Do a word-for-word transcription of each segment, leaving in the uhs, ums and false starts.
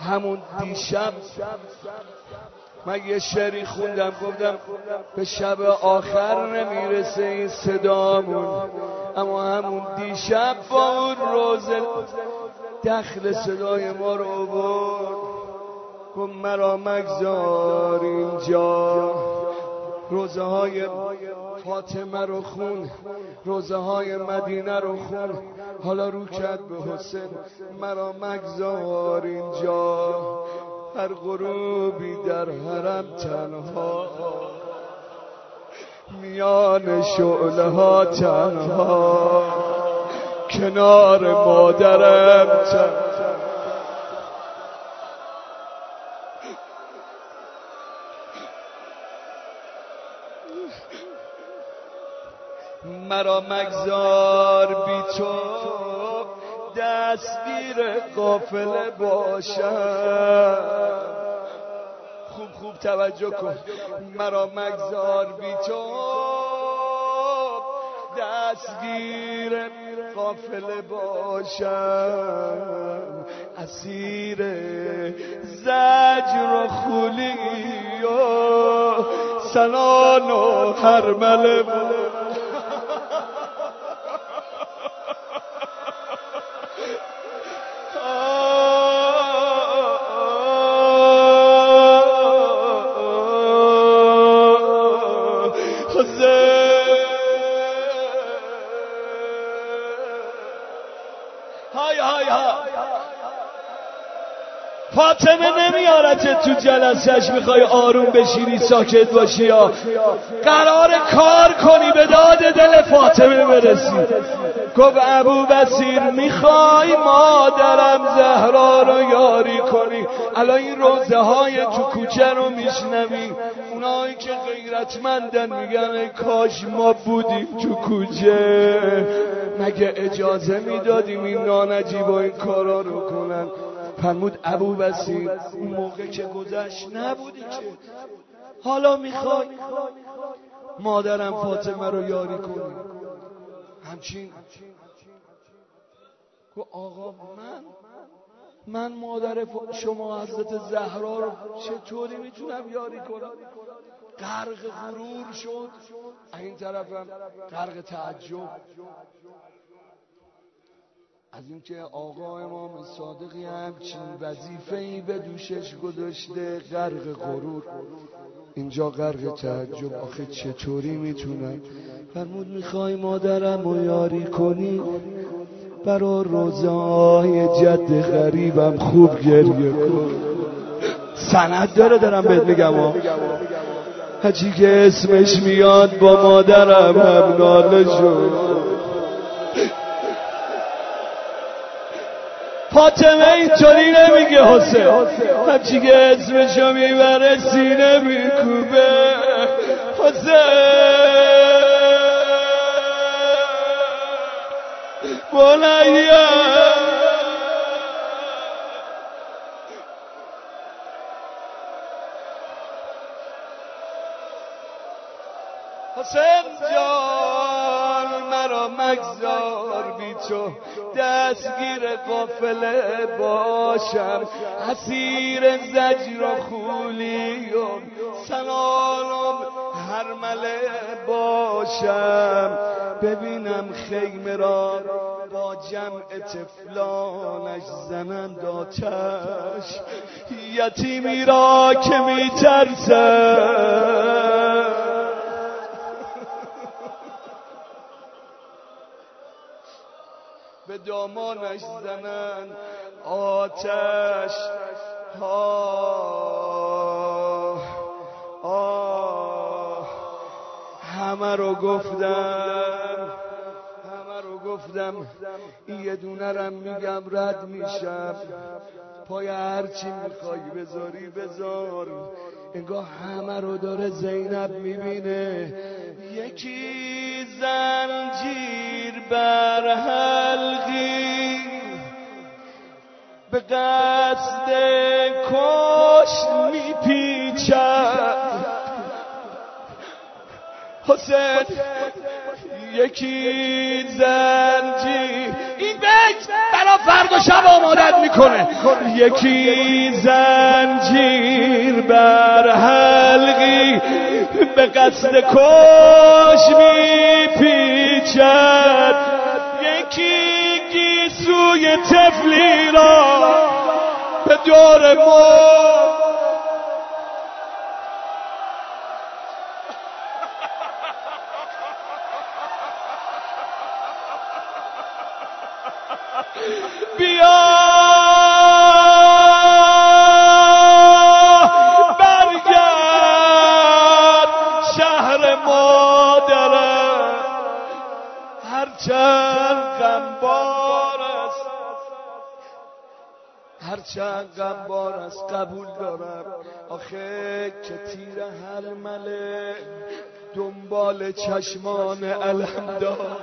همون دیشب من یه شعری خوندم، گفتم به شب آخر نمیرسه این صدامون، اما همون دیشب با اون روز دخل صدای ما رو برد. گفت مرا مگذار اینجا، روزه های فاطمه رو خون، روزه های مدینه رو خون، حالا رو کرد به حسین مرا مگذار اینجا، هر غروبی در حرم تنها، میان شعله ها تنها، کنار مادرم تنها. مرا مگذار بی تو دستگیر قافله باشم. خوب خوب توجه کن. مرا مگذار بی تو دستگیر قافله باشم، اسیر زجر و خولی و سنان و هرمله فاطمه نمیارت تو جلسهش میخوای آروم بشینی ساکت باشی یا قرار کار کنی به داد دل فاطمه برسی. گفت ابو بصیر میخوای مادرم زهرا رو یاری کنی. الان این روزه های تو کوچه رو میشنوی، اونایی که غیرتمندن میگن ای کاش ما بودیم تو کوچه، مگه اجازه میدادیم این نانجیب و این کارا رو کنن؟ فرمود ابو بصیر اون موقع که گذشت نبودی که، حالا میخوای مادرم فاطمه رو یاری کنی. همچین گفت آقا من من مادر شما حضرت زهرا رو چطوری میتونم یاری کنم؟ غرق غرور شد، این طرفم غرق تعجب از اینکه آقا امام صادقی همچین وظیفه‌ای به دوشش گذاشته، غرق غرور، اینجا غرق تعجب. آخه چطوری میتونم؟ فرمود میخوای مادرم رو یاری کنی، برا روزای جد غریبم خوب گریه کن. سند داره دارم بهت میگم ها، هرچی که اسمش میاد با مادرم هم ناله شد. فاطمه اینطوری نمیگه حسین، همچی که اسمشو میبره سینه میکوبه. حسین بنیا حسین جان مرا مگذار بی تو دستگیر قافله باشم، اسیر زجر و خولی و سنانم هرمله باشم، ببینم خیمه را با جمع طفلانش زنند آتش، یتیمی را که میترسم به دامانش زنن آتش. آه آه همه رو گفتم، همه رو گفتم، این یه دونه رم میگم رد میشم. پای هرچی میخوای بذاری بذار. انگاه همه رو داره زینب میبینه. یکی زنجیر بر حلقی به قصد کشت میپیچد. حسین یکی زنجیر، این بیت برا فردا شب آمادت میکنه. یکی زنجیر بر حلقی به قصد کش میپیچد، یکی گیسوی طفلی را به دور مرد. بیا برگرد شهر مادرم، هرچند غمبار است، هرچند غمبار است قبول دارم. آخه که تیر هر مله دنبال چشمان علم دارم.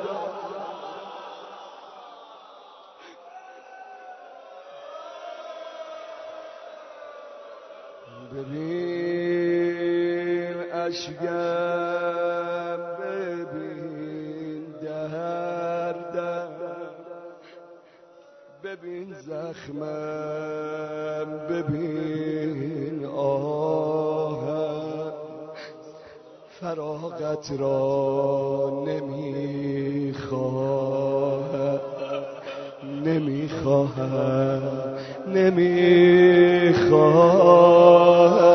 ببین اشکم، ببین دردم، ببین زخمم، ببین آهم، فراغت را نمیخواهم، نمیخواهم، نمیخواهم،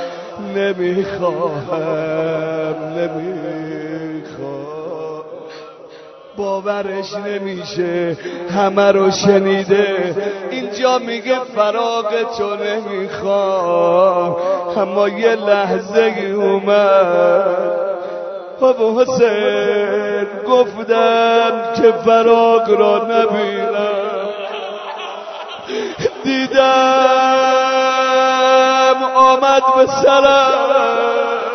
نمیخواهم، نمیخواهم. باورش نمیشه همه رو شنیده، اینجا میگه فراغ تو نمیخوام، اما یه لحظه اومد ابو حسین گفتم که فراغ را نبینم، دیدم آمد به سرم.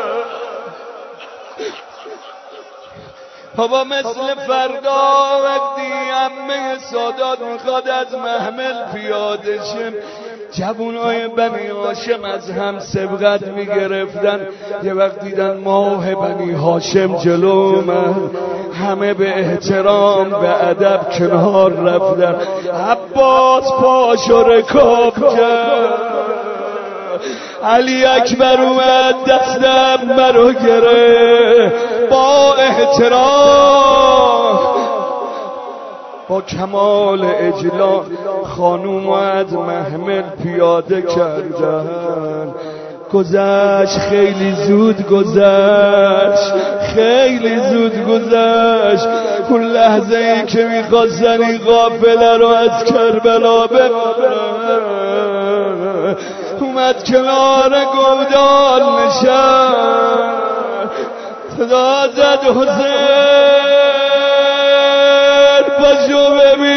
بابا مثل فردا وقتی عمه سادات میخواد از محمل پیاده شه، جوانای بنی هاشم از هم سبقت میگرفتن، یه وقت دیدن ماه بنی هاشم جلو اومد، همه به احترام به ادب کنار رفتن. عباس پاشو رکاب کرد، علی اکبر اومد دستم مرو گره، با احترام با کمال اجلال خانوم از محمل پیاده کردن. گذشت خیلی زود گذشت، خیلی زود گذشت اون لحظه ای که میخواستن این قافله رو از کربلا ببرن. اومد کنار گودال نشست، صدا زد حسین پاشو ببین